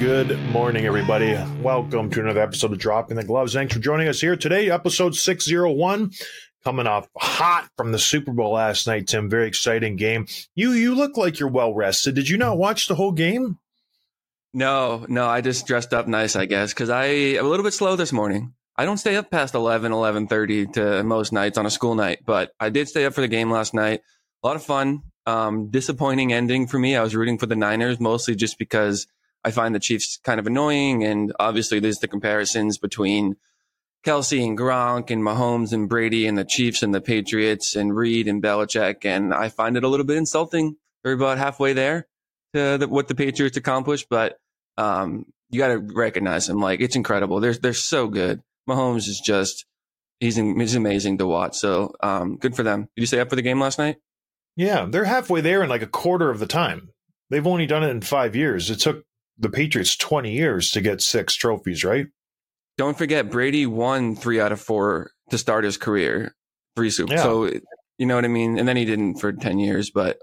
Good morning, everybody. Welcome to another episode of Dropping the Gloves. Thanks for joining us here today, episode 601. Coming off hot from the Super Bowl last night, Tim. Very exciting game. You look like you're well rested. Did you not watch the whole game? No, I just dressed up nice, I guess, because I'm a little bit slow this morning. I don't stay up past 11:30 to most nights on a school night, but I did stay up for the game last night. A lot of fun. Disappointing ending for me. I was rooting for the Niners, mostly just because I find the Chiefs kind of annoying. And obviously there's the comparisons between Kelsey and Gronk and Mahomes and Brady and the Chiefs and the Patriots and Reed and Belichick. And I find it a little bit insulting. They're about halfway there to what the Patriots accomplished, but you got to recognize them. Like, it's incredible. They're so good. Mahomes is just, he's amazing to watch. So good for them. Did you stay up for the game last night? Yeah, they're halfway there in like a quarter of the time. They've only done it in 5 years. It took the Patriots 20 years to get 6 trophies, right? Don't forget, Brady won 3 out of 4 to start his career. 3 Super. Yeah. So, you know what I mean? And then he didn't for 10 years. But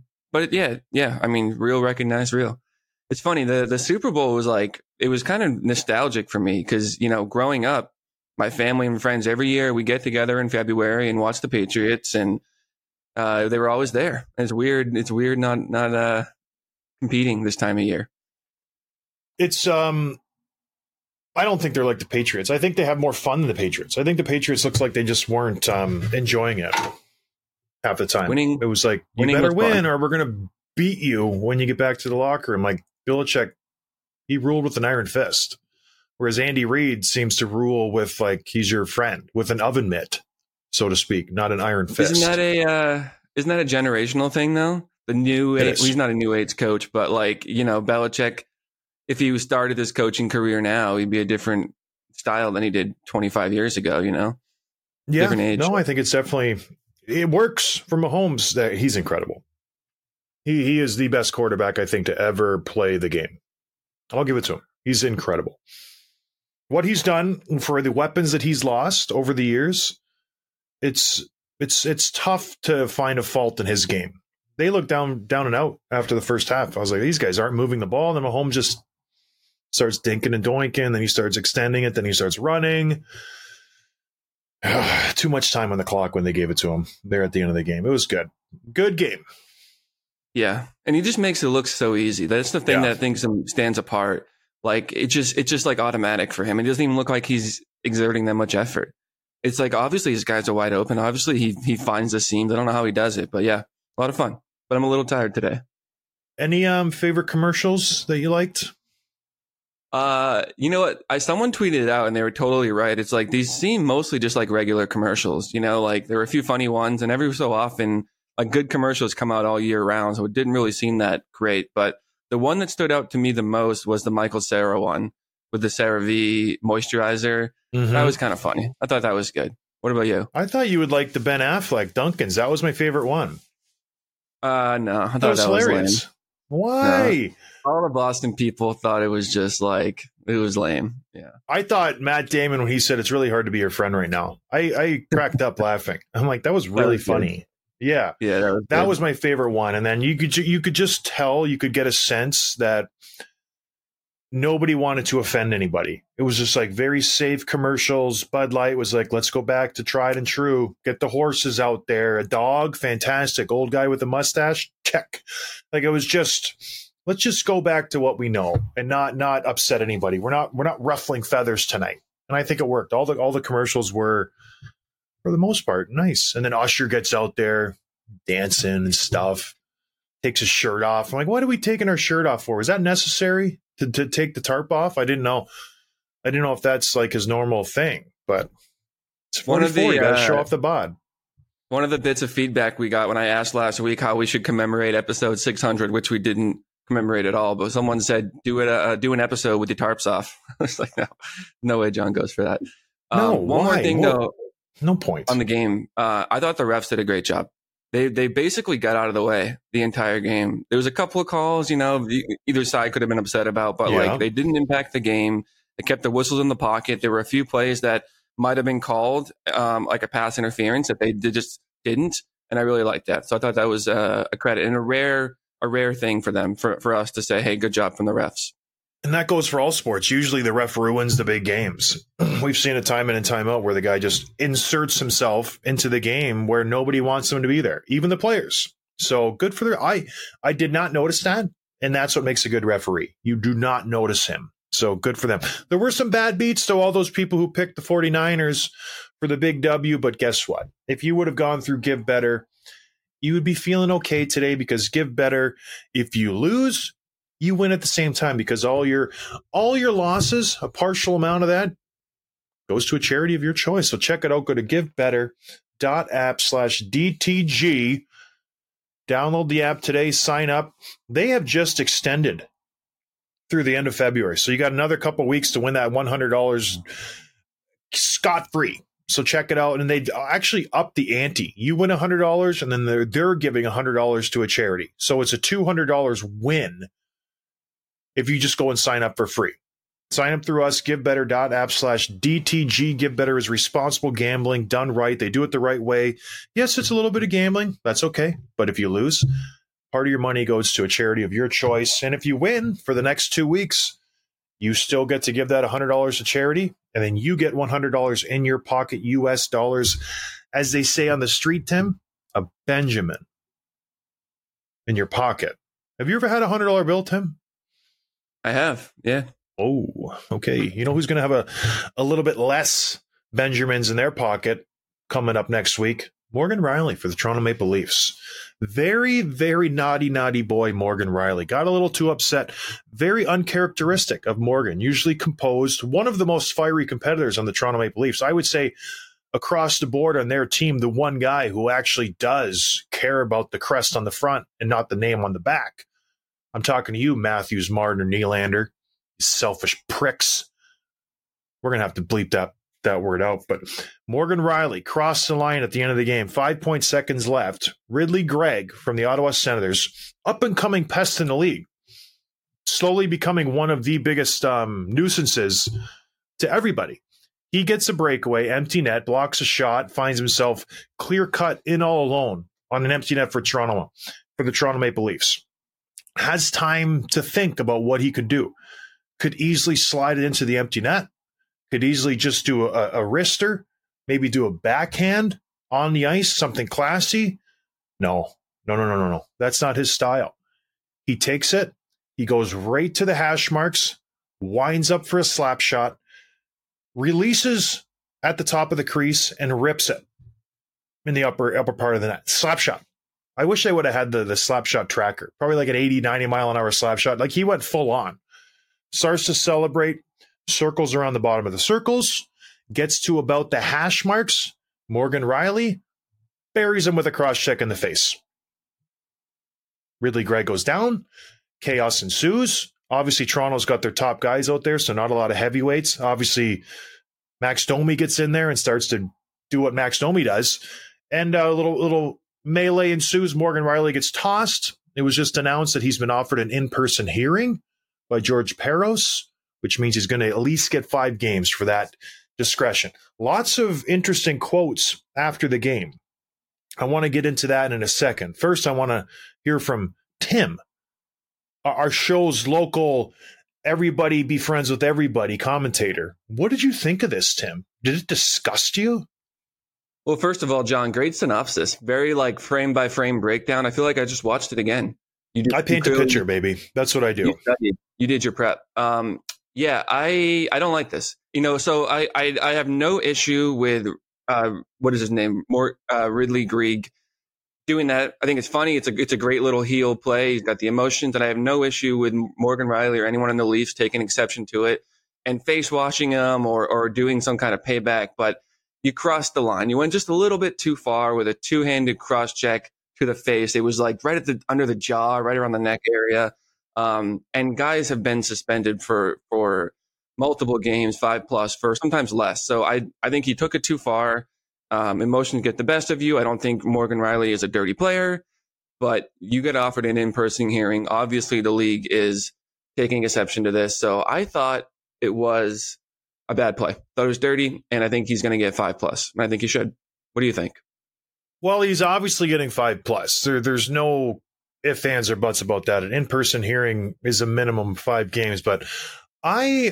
yeah. I mean, real recognized real. It's funny. The Super Bowl was like, it was kind of nostalgic for me because, you know, growing up, my family and friends, every year we get together in February and watch the Patriots, and they were always there. And it's weird. It's weird not competing this time of year. It's I don't think they're like the Patriots. I think they have more fun than the Patriots. I think the Patriots looks like they just weren't enjoying it half the time. It was like, you better win or we're going to beat you when you get back to the locker room. Like Belichick, he ruled with an iron fist, whereas Andy Reid seems to rule with like he's your friend with an oven mitt, so to speak, not an iron fist. Isn't that a generational thing though? The new age, he's not a new age coach, but like, you know, Belichick, if he started his coaching career now, he'd be a different style than he did 25 years ago, you know? Yeah, different age. No, I think it's definitely, it works for Mahomes. That he's incredible. He is the best quarterback, I think, to ever play the game. I'll give it to him. He's incredible. What he's done for the weapons that he's lost over the years, it's tough to find a fault in his game. They look down and out after the first half. I was like, these guys aren't moving the ball. And then Mahomes just starts dinking and doinking. Then he starts extending it. Then he starts running. Too much time on the clock when they gave it to him there at the end of the game. It was good. Good game. Yeah. And he just makes it look so easy. That's the thing that I think stands apart. Like, it's just like automatic for him. It doesn't even look like he's exerting that much effort. It's like, obviously his guys are wide open. Obviously he finds the seams. I don't know how he does it, but yeah, a lot of fun. But I'm a little tired today. Any favorite commercials that you liked? You know what? Someone tweeted it out and they were totally right. It's like, these seem mostly just like regular commercials, you know, like there were a few funny ones, and every so often like good commercials come out all year round. So it didn't really seem that great. But the one that stood out to me the most was the Michael Cera one with the CeraVe moisturizer. Mm-hmm. That was kind of funny. I thought that was good. What about you? I thought you would like the Ben Affleck Dunkin's. That was my favorite one. No, I thought that was hilarious. Lame. Why? No. All the Boston people thought it was just like, it was lame. Yeah. I thought Matt Damon, when he said it's really hard to be your friend right now, I cracked up laughing. I'm like, that was really funny. Good. Yeah. That was my favorite one. And then you could just tell, you could get a sense that nobody wanted to offend anybody. It was just like very safe commercials. Bud Light was like, let's go back to tried and true. Get the horses out there. A dog, fantastic. Old guy with a mustache, check. Like, it was just, let's just go back to what we know and not upset anybody. We're not ruffling feathers tonight. And I think it worked. All the commercials were, for the most part, nice. And then Usher gets out there dancing and stuff, takes his shirt off. I'm like, what are we taking our shirt off for? Is that necessary to take the tarp off? I didn't know if that's like his normal thing, but it's 44. You got to show off the bod. One of the bits of feedback we got when I asked last week how we should commemorate episode 600, which we didn't commemorate at all, but someone said, do an episode with the tarps off. I was like, no way John goes for that. One more thing though. No point on the game. I thought the refs did a great job. They basically got out of the way the entire game. There was a couple of calls, you know, either side could have been upset about, but like they didn't impact the game. They kept the whistles in the pocket. There were a few plays that might have been called like a pass interference that they just didn't, and I really liked that. So I thought that was a credit and a rare thing for them, for us to say, hey, good job from the refs. And that goes for all sports. Usually the ref ruins the big games. We've seen it time in and time out where the guy just inserts himself into the game where nobody wants him to be there, even the players. So good for their. I did not notice that, and that's what makes a good referee. You do not notice him. So good for them. There were some bad beats to all those people who picked the 49ers for the big W, but guess what? If you would have gone through Give Better, you would be feeling okay today because Give Better, if you lose, you win at the same time because all your losses, a partial amount of that, goes to a charity of your choice. So check it out. Go to givebetter.app/DTG. Download the app today. Sign up. They have just extended through the end of February. So you got another couple of weeks to win that $100 scot-free. So check it out. And they actually up the ante. You win $100 and then they're giving $100 to a charity. So it's a $200 win if you just go and sign up for free. Sign up through us, givebetter.app/DTG. Give Better is responsible gambling done right. They do it the right way. Yes, it's a little bit of gambling. That's okay. But if you lose, part of your money goes to a charity of your choice. And if you win for the next 2 weeks, you still get to give that $100 to charity. And then you get $100 in your pocket, US dollars. As they say on the street, Tim, a Benjamin in your pocket. Have you ever had a $100 bill, Tim? I have, yeah. Oh, okay. You know who's going to have a little bit less Benjamins in their pocket coming up next week? Morgan Rielly for the Toronto Maple Leafs. Very, very naughty boy, Morgan Rielly. Got a little too upset. Very uncharacteristic of Morgan. Usually composed. One of the most fiery competitors on the Toronto Maple Leafs. I would say across the board on their team, the one guy who actually does care about the crest on the front and not the name on the back. I'm talking to you, Matthews, Martin, or Nylander. Selfish pricks. We're going to have to bleep that word out. But Morgan Rielly crossed the line at the end of the game. 5 seconds left. Ridley Gregg from the Ottawa Senators, up-and-coming pest in the league, slowly becoming one of the biggest nuisances to everybody. He gets a breakaway, empty net, blocks a shot, finds himself clear-cut in all alone on an empty net for the Toronto Maple Leafs. Has time to think about what he could do. Could easily slide it into the empty net. Could easily just do a wrister, maybe do a backhand on the ice, something classy. No. That's not his style. He takes it. He goes right to the hash marks, winds up for a slap shot, releases at the top of the crease, and rips it in the upper part of the net. Slap shot. I wish they would have had the slap shot tracker. Probably like an 80, 90 mile an hour slap shot. Like he went full on. Starts to celebrate, circles around the bottom of the circles, gets to about the hash marks. Morgan Rielly buries him with a cross check in the face. Ridley Gregg goes down. Chaos ensues. Obviously, Toronto's got their top guys out there, so not a lot of heavyweights. Obviously, Max Domi gets in there and starts to do what Max Domi does. And a little melee ensues. Morgan Rielly gets tossed. It was just announced that he's been offered an in-person hearing by George Peros, which means he's going to at least get 5 games for that discretion. Lots of interesting quotes after the game. I want to get into that in a second. First, I want to hear from Tim, our show's local everybody be friends with everybody commentator. What did you think of this, Tim? Did it disgust you? Well, first of all, John, great synopsis. Very frame by frame breakdown. I feel like I just watched it again. I paint a picture, baby. That's what I do. You did your prep. Yeah, I don't like this. So I have no issue with what is his name? Ridley Gregg doing that. I think it's funny. It's a great little heel play. He's got the emotions, and I have no issue with Morgan Rielly or anyone in the Leafs taking exception to it and face washing him or doing some kind of payback. But you crossed the line. You went just a little bit too far with a two-handed cross check to the face. It was like right under the jaw, right around the neck area. And guys have been suspended for multiple games, 5+ for sometimes less. So I think he took it too far. Emotions get the best of you. I don't think Morgan Rielly is a dirty player, but you get offered an in-person hearing. Obviously, the league is taking exception to this. So I thought it was a bad play. Thought it was dirty, and I think he's going to get 5+. And I think he should. What do you think? Well, he's obviously getting 5+. There's no if fans or buts about that. An in-person hearing is a minimum 5 games, but I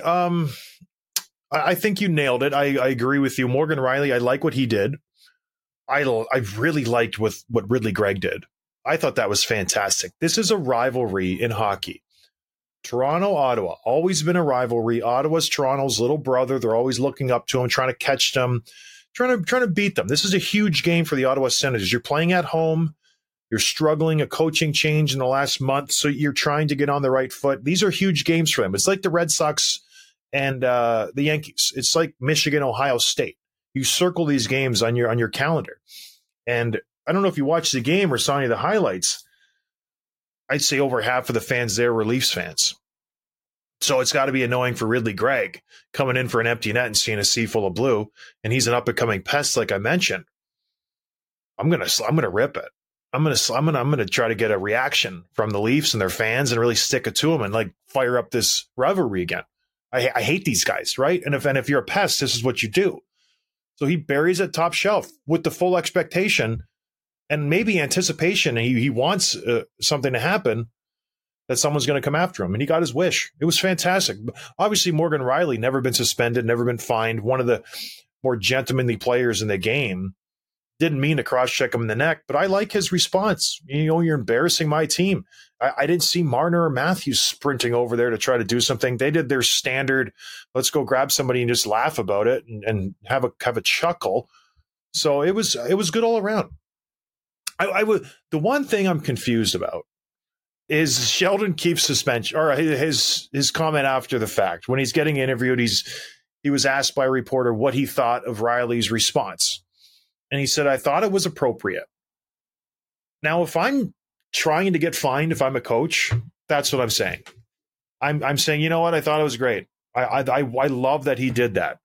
think you nailed it. I agree with you. Morgan Rielly, I like what he did. I really liked what Ridly Greig did. I thought that was fantastic. This is a rivalry in hockey. Toronto, Ottawa, always been a rivalry. Ottawa's Toronto's little brother. They're always looking up to him, trying to catch them, trying to beat them. This is a huge game for the Ottawa Senators. You're playing at home. You're struggling, a coaching change in the last month, so you're trying to get on the right foot. These are huge games for them. It's like the Red Sox and the Yankees. It's like Michigan, Ohio State. You circle these games on your calendar. And I don't know if you watched the game or saw any of the highlights. I'd say over half of the fans there were Leafs fans. So it's got to be annoying for Ridly Greig coming in for an empty net and seeing a sea full of blue, and he's an up-and-coming pest, like I mentioned. I'm gonna rip it. I'm gonna try to get a reaction from the Leafs and their fans and really stick it to them and like fire up this rivalry again. I hate these guys, right? And if you're a pest, this is what you do. So he buries it top shelf with the full expectation and maybe anticipation. He wants something to happen, that someone's going to come after him. And he got his wish. It was fantastic. Obviously, Morgan Rielly, never been suspended, never been fined. One of the more gentlemanly players in the game. Didn't mean to cross-check him in the neck, but I like his response. You're embarrassing my team. I didn't see Marner or Matthews sprinting over there to try to do something. They did their standard, let's go grab somebody and just laugh about it and have a chuckle. So it was good all around. The one thing I'm confused about is Sheldon Keefe's suspension, or his comment after the fact. When he's getting interviewed, he was asked by a reporter what he thought of Rielly's response. And he said, I thought it was appropriate. Now, if I'm trying to get fined, if I'm a coach, that's what I'm saying. I'm saying, you know what? I thought it was great. I love that he did that.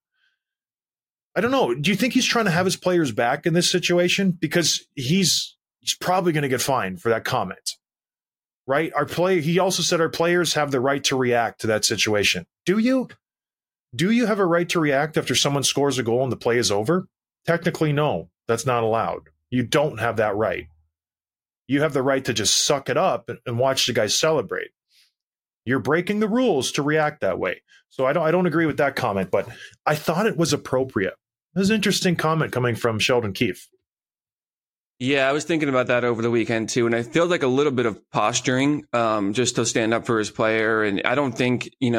I don't know. Do you think he's trying to have his players back in this situation? Because he's probably going to get fined for that comment, right? He also said our players have the right to react to that situation. Do you? Do you have a right to react after someone scores a goal and the play is over? Technically, no, that's not allowed. You don't have that right. You have the right to just suck it up and watch the guys celebrate. You're breaking the rules to react that way. So I don't agree with that comment, but I thought it was appropriate. It was an interesting comment coming from Sheldon Keefe. Yeah, I was thinking about that over the weekend too, and I feel like a little bit of posturing just to stand up for his player. And I don't think the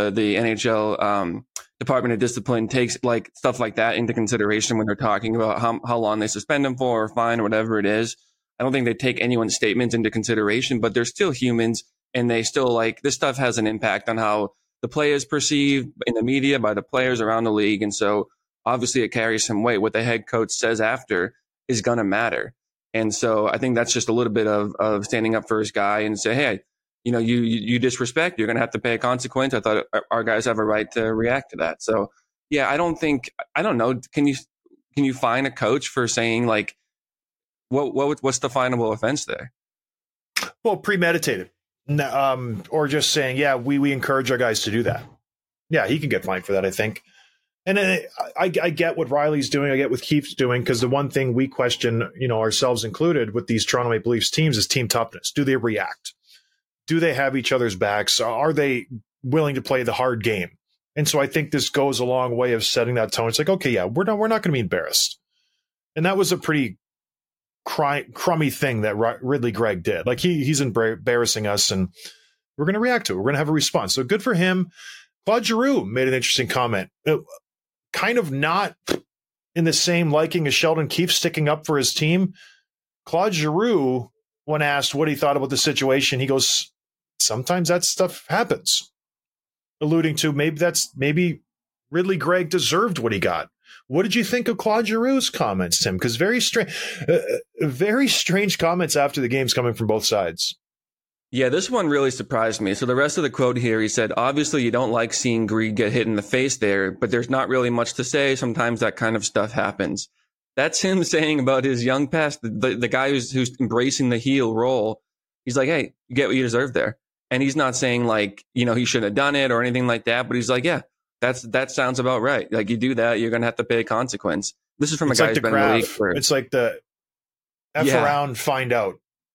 NHL Department of Discipline takes like stuff like that into consideration when they're talking about how long they suspend him for or fine or whatever it is. I don't think they take anyone's statements into consideration, but they're still humans, and they still this stuff has an impact on how the play is perceived in the media by the players around the league. And so obviously it carries some weight. What the head coach says after is going to matter. And so I think that's just a little bit of standing up for his guy and say, hey, you disrespect, you're going to have to pay a consequence. I thought our guys have a right to react to that. So yeah, I don't know. Can you fine a coach for saying what's the finable offense there? Well, premeditated, or just saying, yeah, we encourage our guys to do that. Yeah, he can get fined for that, I think. And I get what Rielly's doing. I get what Keefe's doing, because the one thing we question, ourselves included, with these Toronto Maple Leafs teams is team toughness. Do they react? Do they have each other's backs? Are they willing to play the hard game? And so I think this goes a long way of setting that tone. It's like, okay, yeah, we're not going to be embarrassed. And that was a pretty crummy thing that Ridly Greig did. Like he's embarrassing us, and we're going to react to it. We're going to have a response. So good for him. Claude Giroux made an interesting comment. Kind of not in the same liking as Sheldon Keefe sticking up for his team. Claude Giroux, when asked what he thought about the situation, he goes, sometimes that stuff happens. Alluding to maybe Ridly Greig deserved what he got. What did you think of Claude Giroux's comments, Tim? Because very strange comments after the games coming from both sides. Yeah, this one really surprised me. So the rest of the quote here, he said, obviously you don't like seeing Greig get hit in the face there, but there's not really much to say. Sometimes that kind of stuff happens. That's him saying about his young past, the guy who's embracing the heel role. He's like, hey, you get what you deserve there. And he's not saying he shouldn't have done it or anything like that, but he's like, yeah, that sounds about right. Like, you do that, you're going to have to pay a consequence. This is from a guy who's been in the league for... It's like the F around, find out.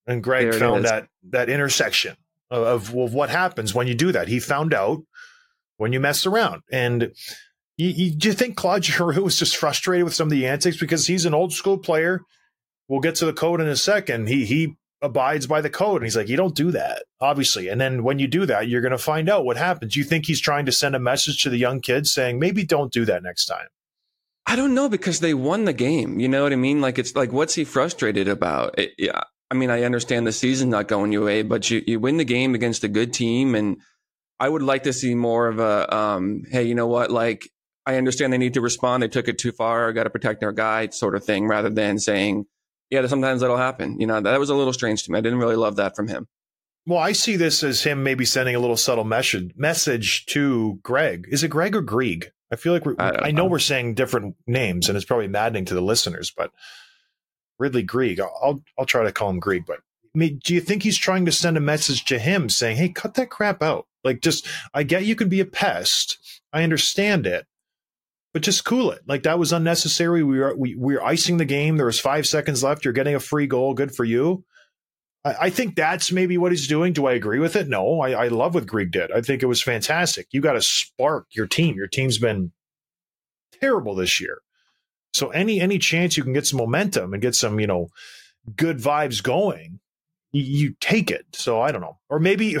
And Greg found that intersection of what happens when you do that. He found out when you mess around. And do you think Claude Giroux was just frustrated with some of the antics because he's an old school player? We'll get to the code in a second. He abides by the code. And he's like, you don't do that, obviously. And then when you do that, you're going to find out what happens. You think he's trying to send a message to the young kids saying, maybe don't do that next time? I don't know, because they won the game. You know what I mean? Like, it's like, what's he frustrated about? Yeah. I mean, I understand the season's not going your way, but you win the game against a good team. And I would like to see more of a, hey, you know what? Like, I understand they need to respond. They took it too far. I got to protect our guy sort of thing, rather than saying, yeah, sometimes that'll happen. You know, that was a little strange to me. I didn't really love that from him. Well, I see this as him maybe sending a little subtle message to Greg. Is it Greg or Grieg? I feel like I know we're saying different names, and it's probably maddening to the listeners, but Ridley Grieg, I'll try to call him Grieg. But do you think he's trying to send a message to him saying, hey, cut that crap out? Like, just, I get you can be a pest. I understand it. But just cool it. Like, that was unnecessary. We were icing the game. There was 5 seconds left. You're getting a free goal. Good for you. I think that's maybe what he's doing. Do I agree with it? No. I love what Grieg did. I think it was fantastic. You got to spark your team. Your team's been terrible this year. So any chance you can get some momentum and get some, good vibes going, you take it. So I don't know. Or maybe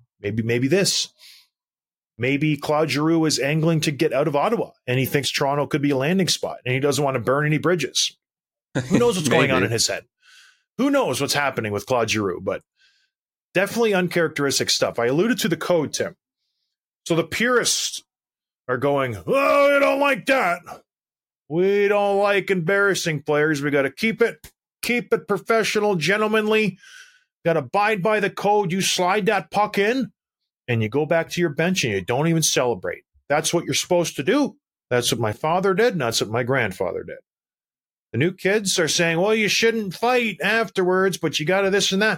this. Maybe Claude Giroux is angling to get out of Ottawa, and he thinks Toronto could be a landing spot, and he doesn't want to burn any bridges. Who knows what's going on in his head? Who knows what's happening with Claude Giroux? But definitely uncharacteristic stuff. I alluded to the code, Tim. So the purists are going, oh, we don't like that. We don't like embarrassing players. We got to keep it professional, gentlemanly. Got to abide by the code. You slide that puck in, and you go back to your bench and you don't even celebrate. That's what you're supposed to do. That's what my father did, and that's what my grandfather did. The new kids are saying, well, you shouldn't fight afterwards, but you got to this and that.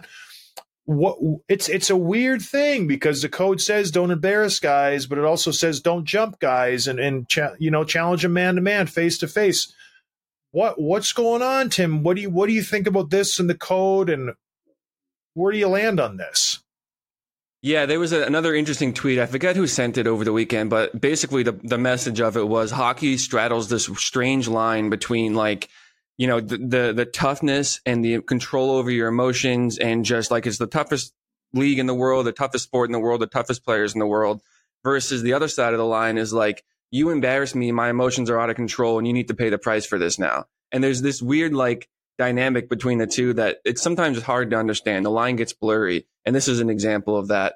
It's a weird thing, because the code says don't embarrass guys, but it also says don't jump guys and challenge them man to man, face to face. What's going on, Tim? What do you think about this and the code, and where do you land on this? Yeah, there was another interesting tweet. I forget who sent it over the weekend, but basically the message of it was hockey straddles this strange line between, like, the toughness and the control over your emotions, and just like it's the toughest league in the world, the toughest sport in the world, the toughest players in the world, versus the other side of the line is like, you embarrass me, my emotions are out of control, and you need to pay the price for this now. And there's this weird, like, dynamic between the two that it's sometimes hard to understand. The line gets blurry, and this is an example of that.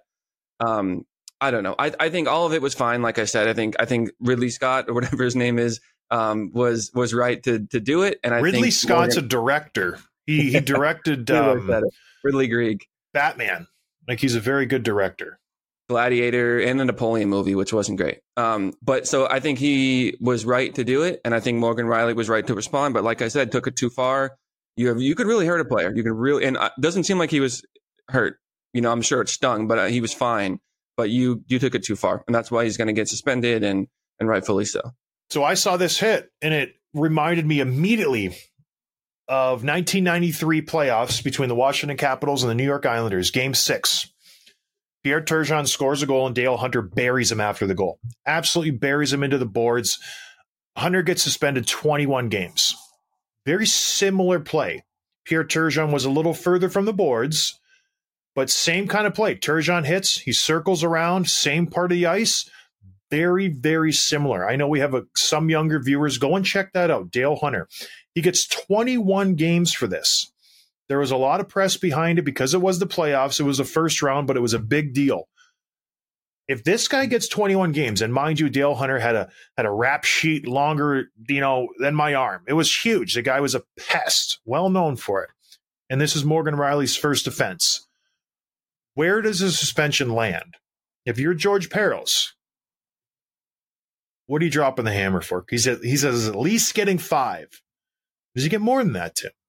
I don't know. I think all of it was fine. Like I said, I think Ridley Scott, or whatever his name is, was right to do it. And Ridley Scott's a director. He directed Ridley Grieg, Batman. Like, he's a very good director. Gladiator, and a Napoleon movie, which wasn't great. But so I think he was right to do it, and I think Morgan Riley was right to respond. But like I said, took it too far. You could really hurt a player. You could really, and it doesn't seem like he was hurt. I'm sure it stung, but he was fine. But you took it too far, and that's why he's going to get suspended, and rightfully so. So I saw this hit, and it reminded me immediately of 1993 playoffs between the Washington Capitals and the New York Islanders, Game 6. Pierre Turgeon scores a goal, and Dale Hunter buries him after the goal. Absolutely buries him into the boards. Hunter gets suspended 21 games. Very similar play. Pierre Turgeon was a little further from the boards, but same kind of play. Turgeon hits, he circles around, same part of the ice. Very, very similar. I know we have some younger viewers. Go and check that out. Dale Hunter. He gets 21 games for this. There was a lot of press behind it because it was the playoffs. It was the first round, but it was a big deal. If this guy gets 21 games, and mind you, Dale Hunter had a rap sheet longer, than my arm. It was huge. The guy was a pest, well known for it. And this is Morgan Riley's first offense. Where does the suspension land? If you're George Peros, what are you dropping the hammer for? He says at least getting 5. Does he get more than that, Tim?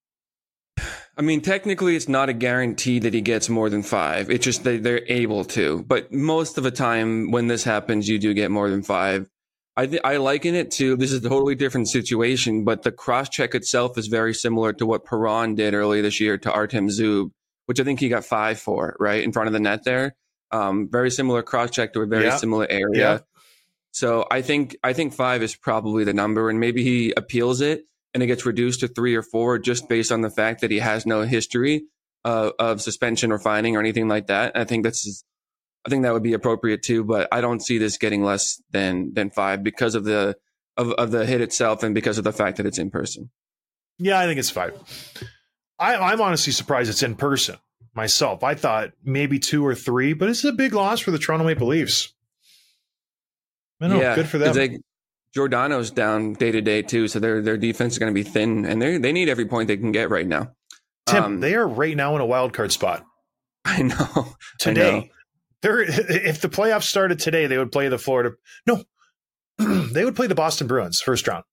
I mean, technically, it's not a guarantee that he gets more than 5. It's just they're able to. But most of the time when this happens, you do get more than 5. I liken it to, this is a totally different situation, but the cross check itself is very similar to what Perron did earlier this year to Artem Zub, which I think he got 5 for, right in front of the net there. Very similar cross check to a very similar area. Yeah. So I think 5 is probably the number, and maybe he appeals it and it gets reduced to 3 or 4 just based on the fact that he has no history of suspension or fining or anything like that. And I think that would be appropriate too, but I don't see this getting less than 5 because of the hit itself and because of the fact that it's in person. Yeah, I think it's 5. I'm honestly surprised it's in person myself. I thought maybe 2 or 3, but it's a big loss for the Toronto Maple Leafs. I know, good for them. Giordano's down day to day too, so their defense is going to be thin, and they need every point they can get right now. Tim, they are right now in a wild card spot. I know. Today. If the playoffs started today, they would play the Florida. No, they would play the Boston Bruins first round.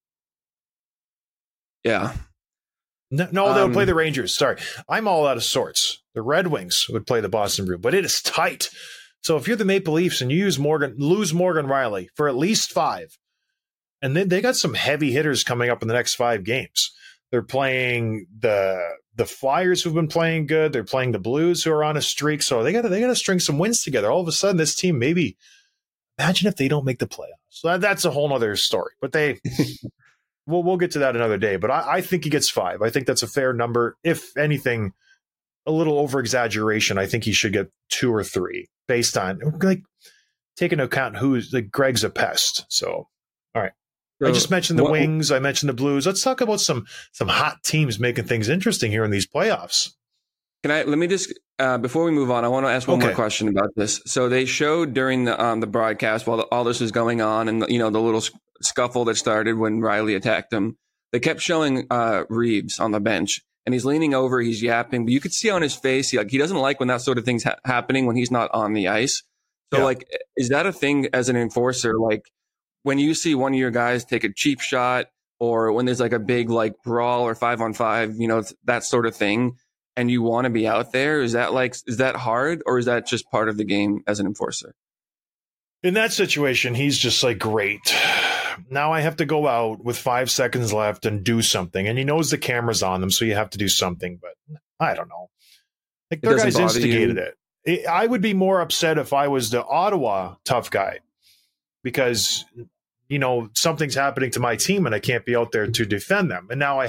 Yeah. No, they would play the Rangers. Sorry. I'm all out of sorts. The Red Wings would play the Boston Bruins, but it is tight. So if you're the Maple Leafs and you lose Morgan Rielly for at least 5, and then they got some heavy hitters coming up in the next 5 games. They're playing the Flyers, who've been playing good. They're playing the Blues, who are on a streak. So they got to string some wins together. All of a sudden, this team, maybe imagine if they don't make the playoffs. So that's a whole other story. But we'll get to that another day. But I think he gets 5. I think that's a fair number. If anything, a little over exaggeration. I think he should get 2 or 3 based on taking into account who's Greg's a pest. So all right. I just mentioned the Wings. I mentioned the Blues. Let's talk about some hot teams making things interesting here in these playoffs. Let me just before we move on, I want to ask one more question about this. So they showed during the broadcast while all this was going on, and the little scuffle that started when Rielly attacked him. They kept showing Reeves on the bench, and he's leaning over, he's yapping, but you could see on his face he doesn't like when that sort of thing's happening when he's not on the ice. So is that a thing as an enforcer? When you see one of your guys take a cheap shot, or when there's a big brawl or 5-on-5, that sort of thing, and you want to be out there, is that hard, or is that just part of the game as an enforcer? In that situation, he's just great. Now I have to go out with 5 seconds left and do something, and he knows the camera's on them, so you have to do something. But I don't know. Their guys instigated it. I would be more upset if I was the Ottawa tough guy, because something's happening to my team and I can't be out there to defend them. And now I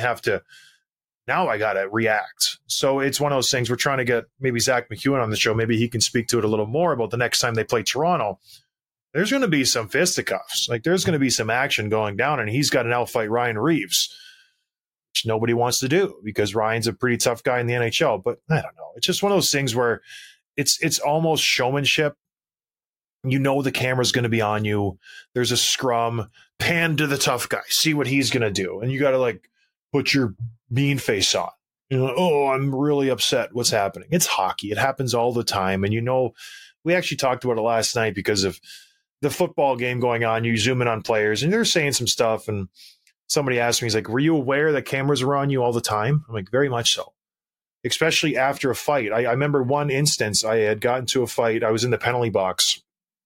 got to react. So it's one of those things. We're trying to get maybe Zach McEwen on the show. Maybe he can speak to it a little more about the next time they play Toronto. There's going to be some fisticuffs. There's going to be some action going down, and he's got to outfight Ryan Reeves, which nobody wants to do because Ryan's a pretty tough guy in the NHL. But I don't know. It's just one of those things where it's almost showmanship. The camera's going to be on you. There's a scrum, pan to the tough guy, see what he's going to do. And you got to put your mean face on. I'm really upset. What's happening? It's hockey. It happens all the time. And we actually talked about it last night because of the football game going on. You zoom in on players and they're saying some stuff. And somebody asked me, he's like, were you aware that cameras were on you all the time? I'm like, very much so. Especially after a fight. I remember one instance I had gotten to a fight. I was in the penalty box,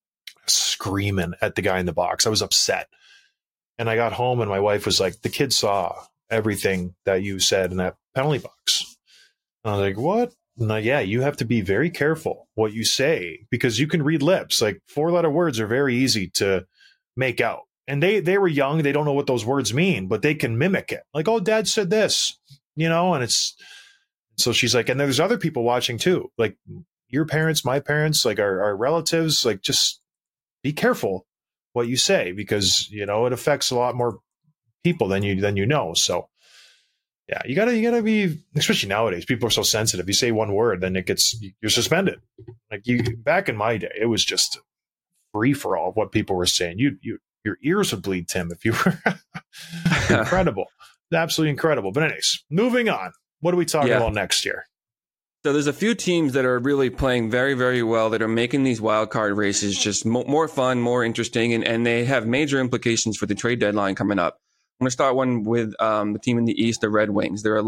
screaming at the guy in the box. I was upset. And I got home and my wife was like, the kid saw everything that you said in that penalty box. And I was like, what? And you have to be very careful what you say because you can read lips. 4-letter words are very easy to make out. And they were young. They don't know what those words mean, but they can mimic it. Oh, Dad said this, and it's, so she's like, and there's other people watching too. Your parents, my parents, our relatives, just be careful what you say because, it affects a lot more people than you know. So yeah, you gotta be, especially nowadays, people are so sensitive. You say one word, then you're suspended. Back in my day, it was just free for all of what people were saying. Your ears would bleed, Tim, if you were incredible. Absolutely incredible. But anyways, moving on. What are we talking about next year? So there's a few teams that are really playing very, very well that are making these wild card races just more fun, more interesting, and they have major implications for the trade deadline coming up. I'm going to start one with the team in the East, the Red Wings. They're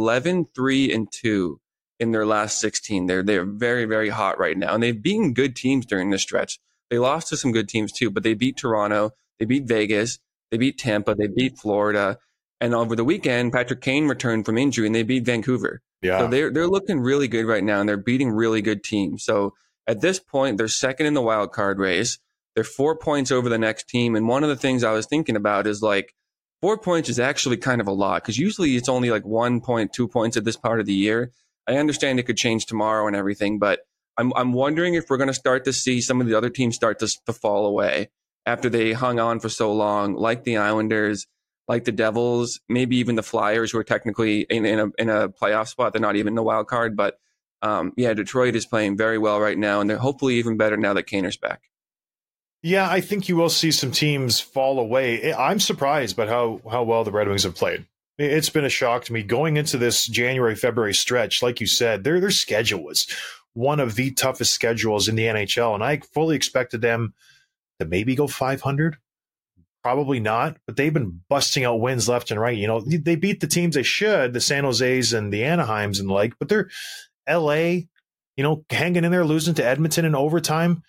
11-3-2 in their last 16. They're very, very hot right now, and they've beaten good teams during this stretch. They lost to some good teams too, but they beat Toronto. They beat Vegas. They beat Tampa. They beat Florida. And over the weekend, Patrick Kane returned from injury and they beat Vancouver. Yeah. So they're looking really good right now and they're beating really good teams. So at this point, they're second in the wild card race. They're 4 points over the next team. And one of the things I was thinking about is like 4 points is actually kind of a lot because usually it's only like 1 point, 2 points at this part of the year. I understand it could change tomorrow and everything, but I'm wondering if we're going to start to see some of the other teams start to fall away after they hung on for so long, like the Islanders, like the Devils, maybe even the Flyers, who are technically in a playoff spot. They're not even in the wild card, but Detroit is playing very well right now, and they're hopefully even better now that Kaner's back. Yeah, I think you will see some teams fall away. I'm surprised by how well the Red Wings have played. It's been a shock to me going into this January-February stretch. Like you said, their schedule was one of the toughest schedules in the NHL, and I fully expected them to maybe go 500. Probably not, but they've been busting out wins left and right. You know, they beat the teams they should, the San Jose's and the Anaheims and the like, but they're LA, you know, hanging in there, losing to Edmonton in overtime.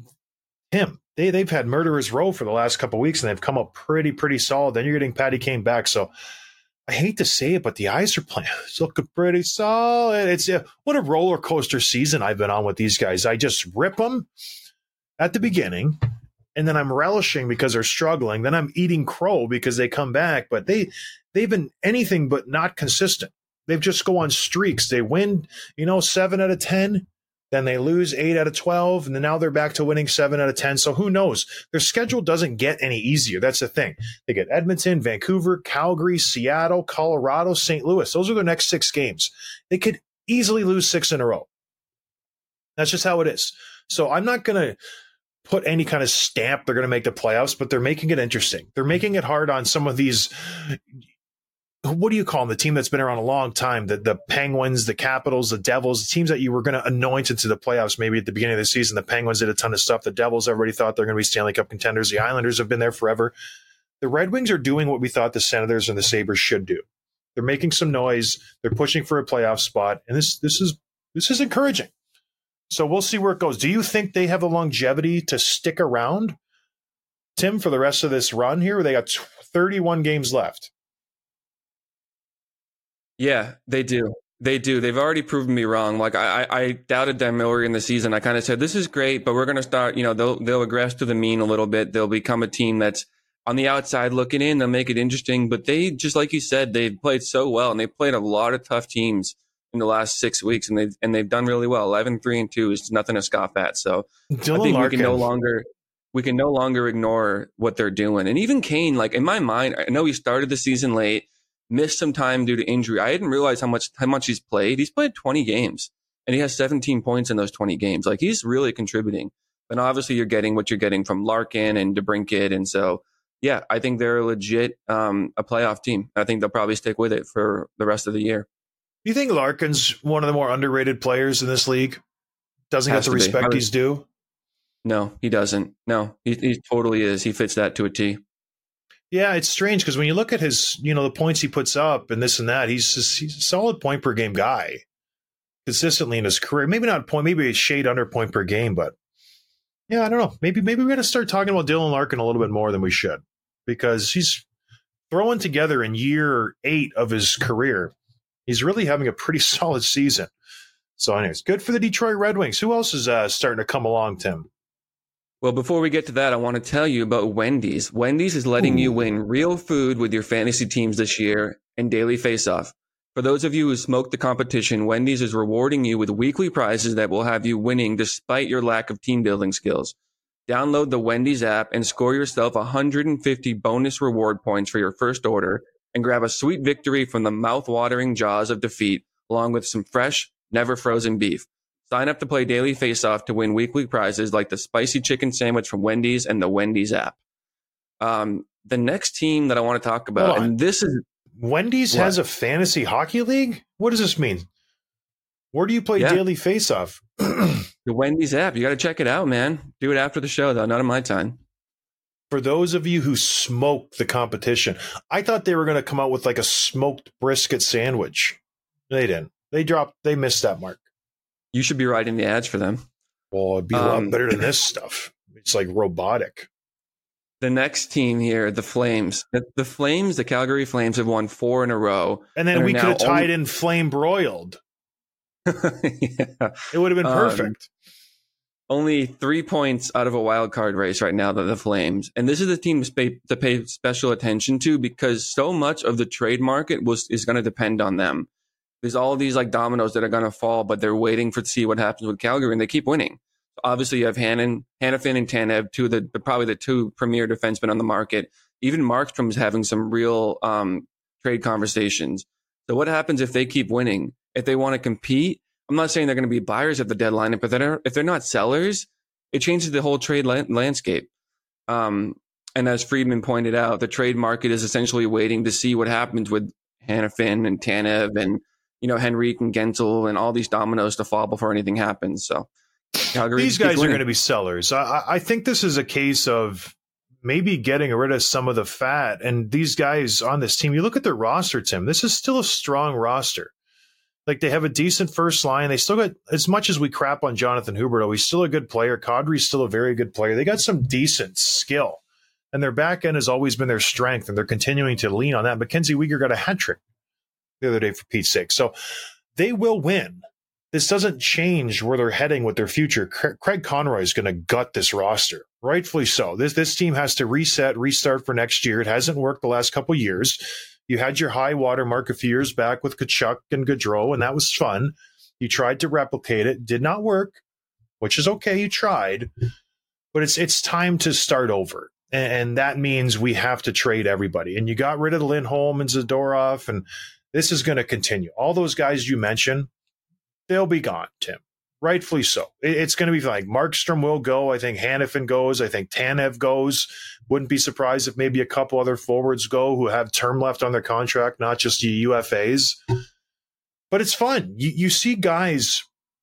They've had murderers row for the last couple of weeks, and they've come up pretty solid. Then you're getting Patty Kane back, so I hate to say it, but the eyes are playing. It's looking pretty solid. It's what a roller coaster season I've been on with these guys. I just rip them at the beginning, and then I'm relishing because they're struggling. Then I'm eating crow because they come back, but they've been anything but not consistent. They've just go on streaks. They win, 7 out of 10. Then they lose 8 out of 12, and then now they're back to winning 7 out of 10. So who knows? Their schedule doesn't get any easier. That's the thing. They get Edmonton, Vancouver, Calgary, Seattle, Colorado, St. Louis. Those are their next 6 games. They could easily lose 6 in a row. That's just how it is. So I'm not going to put any kind of stamp they're going to make the playoffs, but they're making it interesting. They're making it hard on some of these, what do you call them? The team that's been around a long time, the Penguins, the Capitals, the Devils, the teams that you were going to anoint into the playoffs maybe at the beginning of the season. The Penguins did a ton of stuff. The Devils, everybody thought they're going to be Stanley Cup contenders. The Islanders have been there forever. The Red Wings are doing what we thought the Senators and the Sabres should do. They're making some noise. They're pushing for a playoff spot, and this is encouraging. So we'll see where it goes. Do you think they have the longevity to stick around, Tim, for the rest of this run here? They got 31 games left. Yeah, they do. They do. They've already proven me wrong. Like I doubted them earlier in the season. I kind of said, this is great, but we're going to start, they'll regress to the mean a little bit. They'll become a team that's on the outside looking in. They'll make it interesting, but they, just like you said, they've played so well, and they've played a lot of tough teams in the last 6 weeks, and they've done really well. 11-3-2 is nothing to scoff at. So Dylan I think Larkin. we can no longer ignore what they're doing. And even Kane, like in my mind, I know he started the season late, missed some time due to injury. I didn't realize how much he's played. He's played 20 games, and he has 17 points in those 20 games. Like, he's really contributing. And obviously you're getting what you're getting from Larkin and DeBrincat. And so, yeah, I think they're a legit a playoff team. I think they'll probably stick with it for the rest of the year. Do you think Larkin's one of the more underrated players in this league? Doesn't get the respect he's due? No, he doesn't. No, he totally is. He fits that to a T. Yeah, it's strange because when you look at his, the points he puts up and this and that, he's a solid point per game guy consistently in his career. Maybe not point, maybe a shade under point per game, but yeah, I don't know. Maybe we got to start talking about Dylan Larkin a little bit more than we should, because he's throwing together in year 8 of his career. He's really having a pretty solid season. So anyways, good for the Detroit Red Wings. Who else is starting to come along, Tim? Well, before we get to that, I want to tell you about Wendy's. Wendy's is letting you win real food with your fantasy teams this year and Daily Face-Off. For those of you who smoked the competition, Wendy's is rewarding you with weekly prizes that will have you winning despite your lack of team building skills. Download the Wendy's app and score yourself 150 bonus reward points for your first order, and grab a sweet victory from the mouth-watering jaws of defeat, along with some fresh, never frozen beef. Sign up to play Daily Face-Off to win weekly prizes like the spicy chicken sandwich from Wendy's and the Wendy's app. The next team that I want to talk about, and this is... Wendy's has a fantasy hockey league? What does this mean? Where do you play Daily Face-Off? The Wendy's app. You got to check it out, man. Do it after the show, though. Not on my time. For those of you who smoked the competition, I thought they were going to come out with like a smoked brisket sandwich. They didn't. They missed that mark. You should be writing the ads for them. Well, it'd be a lot better than this stuff. It's like robotic. The next team here, the Flames. The Flames, the Calgary Flames, have won 4 in a row. And then we could have tied in flame broiled. Yeah. It would have been perfect. Only 3 points out of a wild card race right now, the Flames. And this is the team to pay special attention to, because so much of the trade market is going to depend on them. There's all these like dominoes that are going to fall, but they're waiting to see what happens with Calgary, and they keep winning. Obviously, you have Hanifin and Tanev, probably the two premier defensemen on the market. Even Markstrom is having some real trade conversations. So what happens if they keep winning? If they want to compete, I'm not saying they're going to be buyers at the deadline, but if they're not sellers, it changes the whole trade landscape. And as Friedman pointed out, the trade market is essentially waiting to see what happens with Hanifin and Tanev and Henrique and Gensel and all these dominoes to fall before anything happens. So Calgary, these guys are going to be sellers. I think this is a case of maybe getting rid of some of the fat. And these guys on this team, you look at their roster, Tim, this is still a strong roster. Like, they have a decent first line. They still got, as much as we crap on Jonathan Huberdeau, he's still a good player. Kadri's still a very good player. They got some decent skill. And their back end has always been their strength, and they're continuing to lean on that. Mackenzie Weegar got a hat trick the other day, for Pete's sake. So they will win. This doesn't change where they're heading with their future. Craig Conroy is going to gut this roster, rightfully so. This team has to restart for next year. It hasn't worked the last couple of years. You had your high water mark a few years back with Tkachuk and Gaudreau, and that was fun. You tried to replicate it, did not work, which is okay. You tried, but it's time to start over, and that means we have to trade everybody. And you got rid of Lindholm and Zadorov, and this is going to continue. All those guys you mentioned, they'll be gone, Tim. Rightfully so. It's going to be like Markstrom will go. I think Hanifin goes. I think Tanev goes. Wouldn't be surprised if maybe a couple other forwards go who have term left on their contract, not just the UFAs. But it's fun. You see guys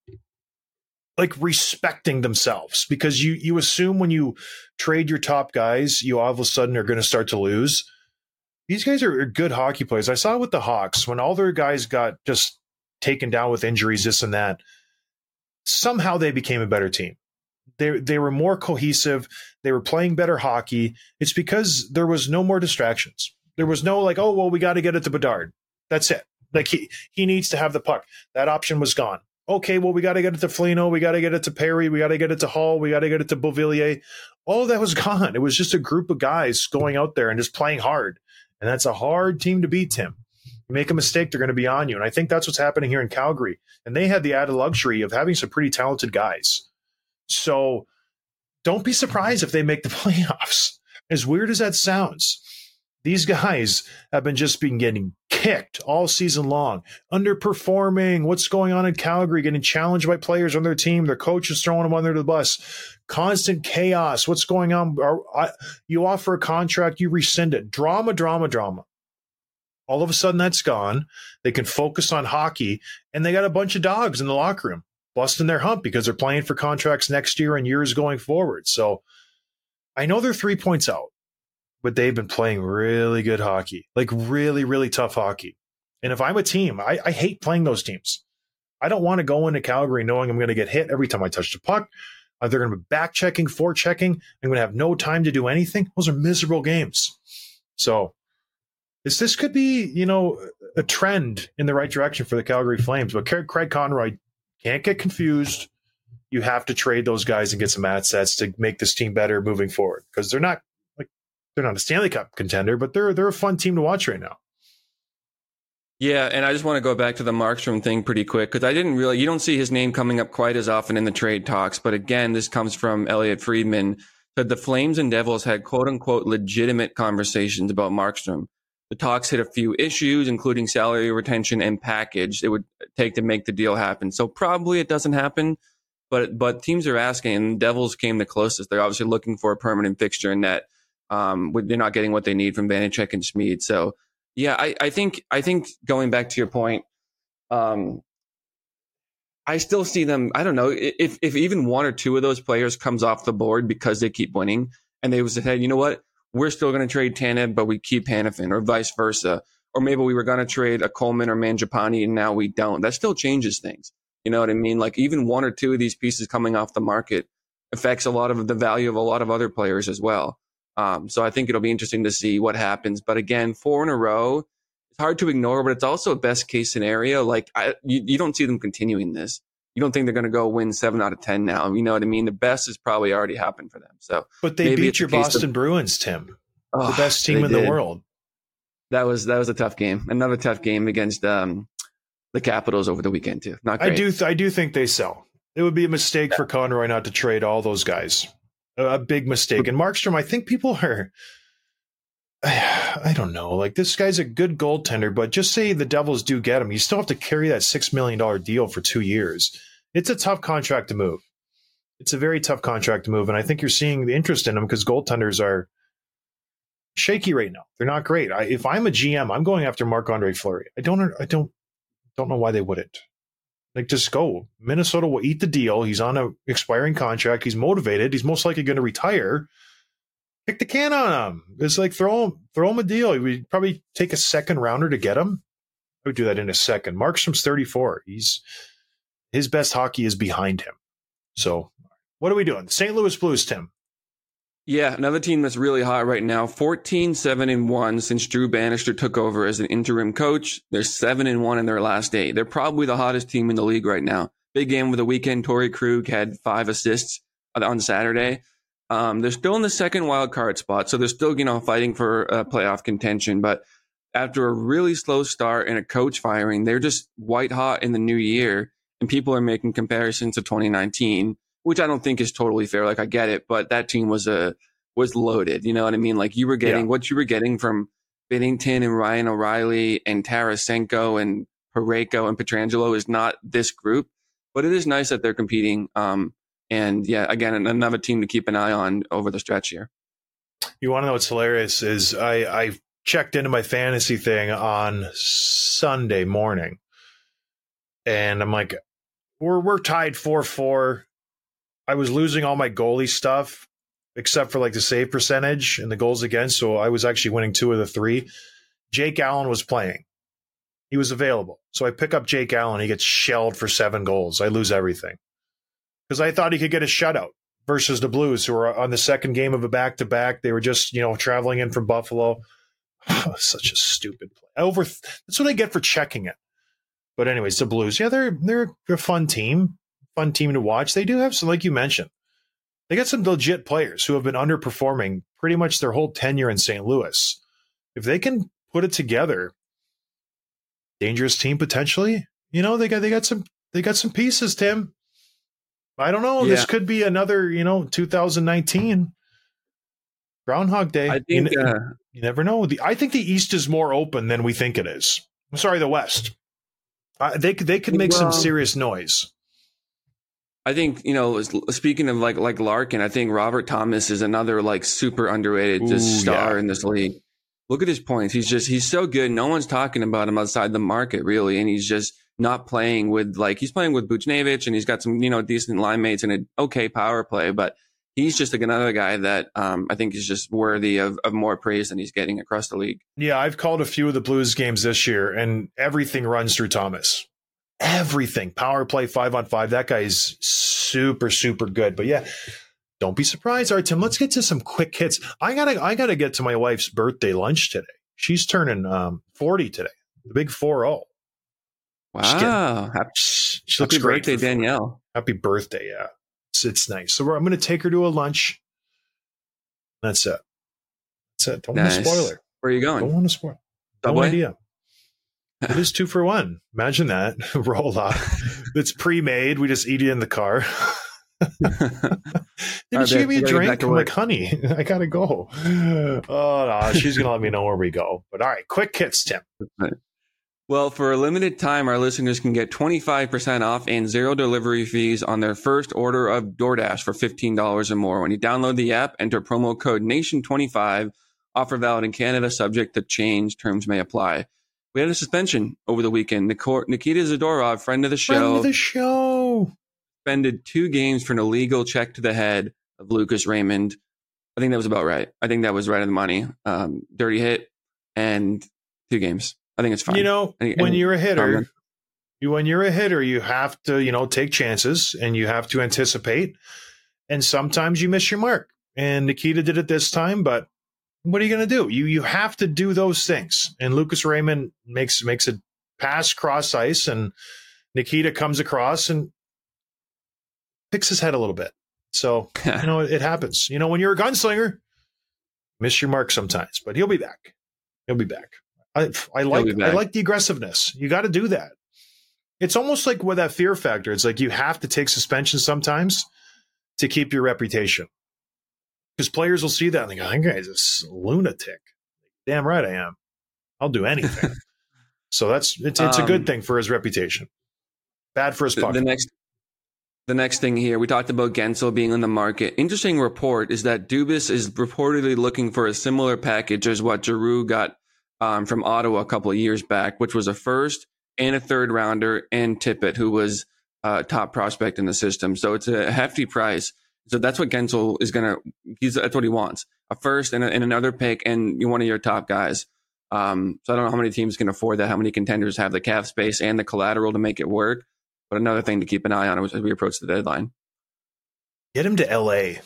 like respecting themselves, because you assume when you trade your top guys, you all of a sudden are going to start to lose. These guys are good hockey players. I saw it with the Hawks when all their guys got just taken down with injuries, this and that. Somehow they became a better team. They were more cohesive. They were playing better hockey. It's because there was no more distractions. There was no like, oh, well, we got to get it to Bedard. That's it. Like he needs to have the puck. That option was gone. Okay, well, we got to get it to Foligno. We got to get it to Perry. We got to get it to Hall. We got to get it to Beauvillier. All of that was gone. It was just a group of guys going out there and just playing hard. And that's a hard team to beat, Tim. Make a mistake, they're going to be on you. And I think that's what's happening here in Calgary. And they had the added luxury of having some pretty talented guys. So don't be surprised if they make the playoffs. As weird as that sounds, these guys have been getting kicked all season long, underperforming. What's going on in Calgary? Getting challenged by players on their team. Their coach is throwing them under the bus. Constant chaos. What's going on? You offer a contract, you rescind it. Drama, drama, drama. All of a sudden, that's gone. They can focus on hockey, and they got a bunch of dogs in the locker room busting their hump because they're playing for contracts next year and years going forward. So I know they're 3 points out, but they've been playing really good hockey, like really, really tough hockey. And if I'm a team, I hate playing those teams. I don't want to go into Calgary knowing I'm going to get hit every time I touch the puck. They're going to be back checking, forechecking. I'm going to have no time to do anything. Those are miserable games. So this could be, a trend in the right direction for the Calgary Flames. But Craig Conroy can't get confused. You have to trade those guys and get some assets to make this team better moving forward, because they're not a Stanley Cup contender, but they're a fun team to watch right now. Yeah, and I just want to go back to the Markstrom thing pretty quick, because you don't see his name coming up quite as often in the trade talks. But again, this comes from Elliot Friedman, that the Flames and Devils had quote unquote legitimate conversations about Markstrom. The talks hit a few issues, including salary retention and package it would take to make the deal happen. So probably it doesn't happen, but teams are asking, and Devils came the closest. They're obviously looking for a permanent fixture in net. They're not getting what they need from Vanecek and Schmid. So yeah, I think going back to your point, I still see them. I don't know if even one or two of those players comes off the board because they keep winning, and they say, hey, you know what? We're still going to trade Tanev, but we keep Hanifin, or vice versa. Or maybe we were going to trade a Coleman or Mangiapane, and now we don't. That still changes things. You know what I mean? Like, even one or two of these pieces coming off the market affects a lot of the value of a lot of other players as well. So I think it'll be interesting to see what happens. But again, 4 in a row, it's hard to ignore, but it's also a best case scenario. Like you don't see them continuing this. You don't think they're going to go win 7 out of 10 now. You know what I mean? The best has probably already happened for them. So, but they beat your Boston Bruins, Tim, the best team in the world. That was a tough game. Another tough game against the Capitals over the weekend too. Not great. I do think they sell. It would be a mistake for Conroy not to trade all those guys. A big mistake. And Markstrom, I think people are, I don't know, like this guy's a good goaltender, but just say the Devils do get him, you still have to carry that $6 million deal for 2 years. It's a tough contract to move. It's a very tough contract to move, and I think you're seeing the interest in them because goaltenders are shaky right now. They're not great. If I'm a GM, I'm going after Marc-Andre Fleury. I don't know why they wouldn't. Like, just go. Minnesota will eat the deal. He's on an expiring contract. He's motivated. He's most likely going to retire. Kick the can on him. It's like throw him a deal. We'd probably take a second rounder to get him. I would do that in a second. Markstrom's 34. His best hockey is behind him. So what are we doing? St. Louis Blues, Tim. Yeah, another team that's really hot right now. 14-7-1 since Drew Bannister took over as an interim coach. They're 7-1 in their last 8. They're probably the hottest team in the league right now. Big game over the weekend. Torrey Krug had 5 assists on Saturday. They're still in the second wild card spot, so they're still, fighting for playoff contention. But after a really slow start and a coach firing, they're just white hot in the new year, and people are making comparisons to 2019. Which I don't think is totally fair. Like, I get it, but that team was loaded. You know what I mean? Like, you were getting what you were getting from Binnington and Ryan O'Reilly and Tarasenko and Parayko and Pietrangelo is not this group, but it is nice that they're competing. And yeah, again, another team to keep an eye on over the stretch here. You want to know what's hilarious is I checked into my fantasy thing on Sunday morning, and I'm like, we're tied 4-4. I was losing all my goalie stuff except for like the save percentage and the goals against. So I was actually winning 2 of the 3. Jake Allen was playing. He was available. So I pick up Jake Allen. He gets shelled for 7 goals. I lose everything because I thought he could get a shutout versus the Blues, who were on the second game of a back-to-back. They were just, traveling in from Buffalo. Oh, such a stupid play. That's what I get for checking it. But anyways, the Blues, yeah, they're a fun team. Fun team to watch. They do have some, like you mentioned, they got some legit players who have been underperforming pretty much their whole tenure in St. Louis. If they can put it together, dangerous team potentially. They got some pieces, Tim. I don't know. Yeah. This could be another, 2019 Groundhog Day. I think you never know. I think the East is more open than we think it is. I'm sorry, the West. They could make some serious noise. I think, speaking of like Larkin, I think Robert Thomas is another like super underrated star in this league. Look at his points. He's so good. No one's talking about him outside the market really. And he's just not playing with he's playing with Buchnevich, and he's got some, decent line mates and an okay power play, but he's just like another guy that I think is just worthy of more praise than he's getting across the league. Yeah. I've called a few of the Blues games this year and everything runs through Thomas. Everything. Power play, 5-on-5. That guy is super, super good. But yeah, don't be surprised. All right, Tim, let's get to some quick hits. I gotta get to my wife's birthday lunch today. She's turning 40 today. The big 4-0. Wow. She looks great. Happy birthday, Danielle. Happy birthday, yeah. It's nice. So I'm going to take her to a lunch. That's it. Don't want to spoil her. Where are you going? Don't want to spoil. No idea. It is 2 for 1. Imagine that. Roll up. It's pre-made. We just eat it in the car. Didn't she give me a drink? I'm like, honey, I got to go. Oh, no, she's going to let me know where we go. But all right, quick hits, Tim. Well, for a limited time, our listeners can get 25% off and 0 delivery fees on their first order of DoorDash for $15 or more. When you download the app, enter promo code NATION25. Offer valid in Canada, subject to change. Terms may apply. We had a suspension over the weekend. Nikita Zadorov, friend of the show. Suspended 2 games for an illegal check to the head of Lucas Raymond. I think that was about right. I think that was right on the money. Dirty hit and 2 games. I think it's fine. When you're a hitter, you have to, take chances and you have to anticipate. And sometimes you miss your mark. and Nikita did it this time, but what are you going to do? You have to do those things. And Lucas Raymond makes a pass cross ice, and Nikita comes across and picks his head a little bit. So, it happens. When you're a gunslinger, miss your mark sometimes, but he'll be back. He'll be back. I like the aggressiveness. You got to do that. It's almost like with that fear factor. It's like you have to take suspension sometimes to keep your reputation. Because players will see that and they go, that guy's a lunatic. Damn right I am. I'll do anything. So it's a good thing for his reputation. Bad for his pocket. The next thing here, we talked about Guentzel being on the market. Interesting report is that Dubas is reportedly looking for a similar package as what Giroux got from Ottawa a couple of years back, which was a first and a third rounder, and Tippett, who was a top prospect in the system. So it's a hefty price. So that's what Guentzel is that's what he wants. A first and another pick, and one of your top guys. So I don't know how many teams can afford that, how many contenders have the cap space and the collateral to make it work. But another thing to keep an eye on as we approach the deadline. Get him to LA.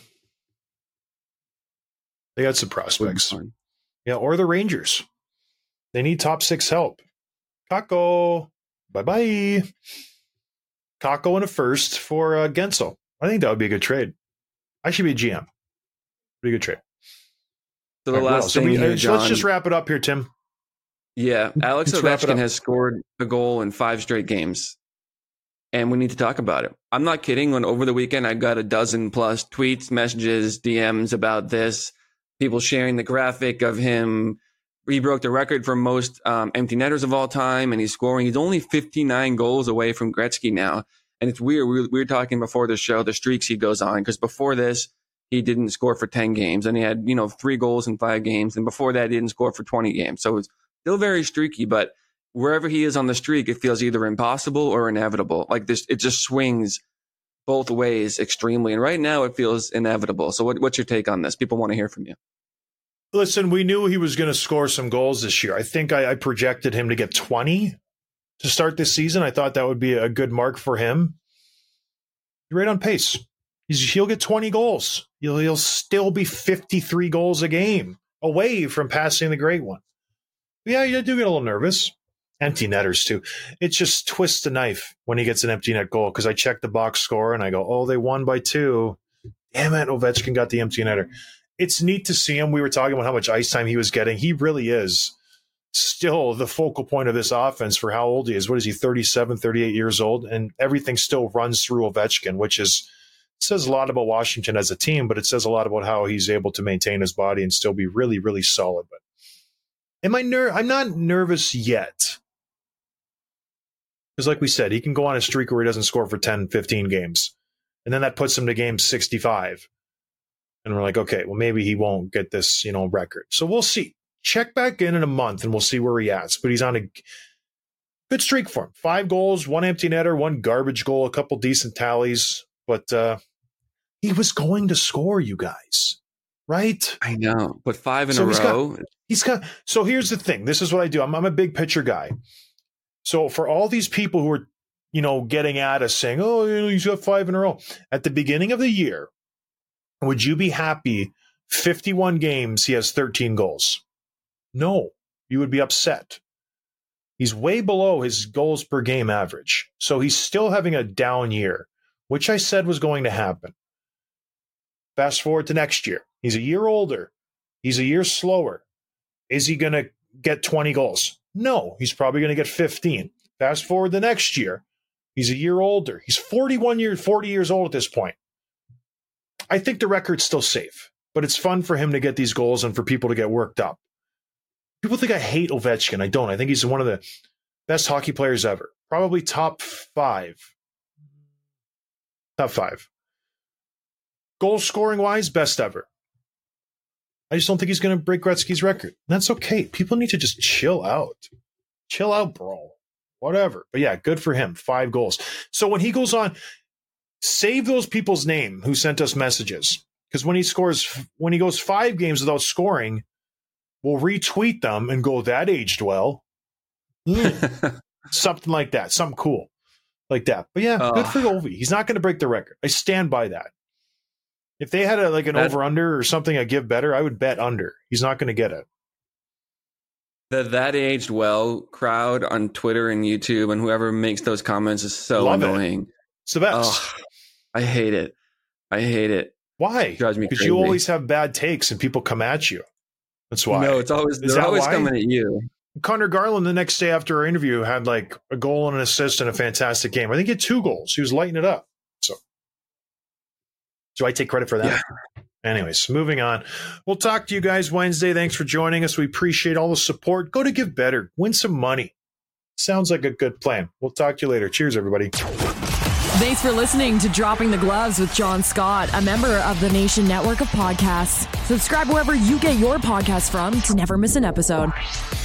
They got some prospects. Yeah, or the Rangers. They need top 6 help. Kakko. Bye-bye. Kakko and a first for Guentzel. I think that would be a good trade. I should be a GM. Be a good trade. So the last thing here, John, let's just wrap it up here, Tim. Yeah, Alex Ovechkin has scored a goal in 5 straight games. And we need to talk about it. I'm not kidding. When over the weekend, I got a dozen plus tweets, messages, DMs about this. People sharing the graphic of him. He broke the record for most empty netters of all time, and he's scoring. He's only 59 goals away from Gretzky now. And it's weird. We were talking before the show, the streaks he goes on, because before this, he didn't score for 10 games, and he had 3 goals in 5 games. And before that, he didn't score for 20 games. So it's still very streaky, but wherever he is on the streak, it feels either impossible or inevitable. Like this, it just swings both ways extremely. And right now it feels inevitable. So what's your take on this? People want to hear from you. Listen, we knew he was going to score some goals this year. I think I projected him to get 20 to start this season. I thought that would be a good mark for him. He's right on pace. He'll get 20 goals. He'll still be 53 goals a game away from passing the great one. Yeah, you do get a little nervous. Empty netters, too. It just twists the knife when he gets an empty net goal, because I check the box score and I go, oh, they won by 2. Damn it, Ovechkin got the empty netter. It's neat to see him. We were talking about how much ice time he was getting. He really is still the focal point of this offense for how old he is. What is he, 37, 38 years old? And everything still runs through Ovechkin, which says a lot about Washington as a team, but it says a lot about how he's able to maintain his body and still be really, really solid. But I'm not nervous yet. Because like we said, he can go on a streak where he doesn't score for 10, 15 games. And then that puts him to game 65. And we're like, okay, well, maybe he won't get this, record. So we'll see. Check back in a month and we'll see where he at. But he's on a good streak for him. 5 goals, 1 empty netter, 1 garbage goal, a couple decent tallies. But he was going to score, you guys. Right? I know. But 5 in a row. So here's the thing. This is what I do. I'm a big picture guy. So for all these people who are, getting at us saying, oh, he's got 5 in a row. At the beginning of the year, would you be happy 51 games he has 13 goals? No, you would be upset. He's way below his goals per game average. So he's still having a down year, which I said was going to happen. Fast forward to next year. He's a year older. He's a year slower. Is he going to get 20 goals? No, he's probably going to get 15. Fast forward the next year. He's a year older. He's 40 years old at this point. I think the record's still safe, but it's fun for him to get these goals and for people to get worked up. People think I hate Ovechkin. I don't. I think he's one of the best hockey players ever. Probably top 5. Top 5. Goal scoring wise, best ever. I just don't think he's going to break Gretzky's record. That's okay. People need to just chill out. Chill out, bro. Whatever. But yeah, good for him. 5 goals. So when he goes on, save those people's name who sent us messages. Because when he goes 5 games without scoring, we'll retweet them and go, that aged well. Something like that. Something cool like that. But yeah, good for Ovi. He's not going to break the record. I stand by that. If they had an over-under or something, I give better, I would bet under. He's not going to get it. That aged well crowd on Twitter and YouTube and whoever makes those comments is so annoying. It's the best. Oh, I hate it. Why? It drives me crazy. Because you always have bad takes and people come at you. That's why. No, they're always coming at you. Connor Garland, the next day after our interview, had a goal and an assist and a fantastic game. I think he had 2 goals. He was lighting it up. So I take credit for that. Yeah. Anyways, moving on. We'll talk to you guys Wednesday. Thanks for joining us. We appreciate all the support. Go to Give Better. Win some money. Sounds like a good plan. We'll talk to you later. Cheers, everybody. Thanks for listening to Dropping the Gloves with John Scott, a member of the Nation Network of Podcasts. Subscribe wherever you get your podcasts from to never miss an episode.